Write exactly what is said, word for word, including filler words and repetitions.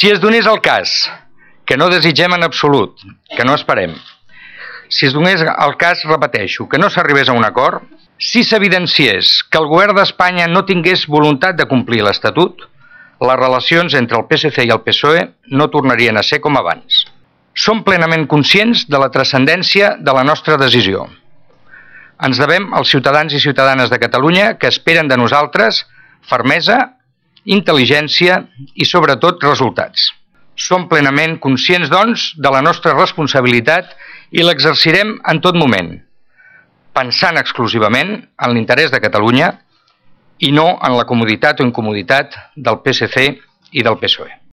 Si es donés el cas, que no desitgem en absolut, que no esperem, si es donés el cas, repeteixo, que no s'arribés a un acord, si s'evidenciés que el govern d'Espanya no tingués voluntat de complir l'Estatut, les relacions entre el P S C i el P S O E no tornarien a ser com abans. Som plenament conscients de la transcendència de la nostra decisió. Ens devem als ciutadans i ciutadanes de Catalunya que esperen de nosaltres fermesa, intel·ligència i, sobretot, resultats. Som plenament conscients, doncs, de la nostra responsabilitat i l'exercirem en tot moment, pensant exclusivament en l'interès de Catalunya i no en la comoditat o incomoditat del P S C i del P S O E.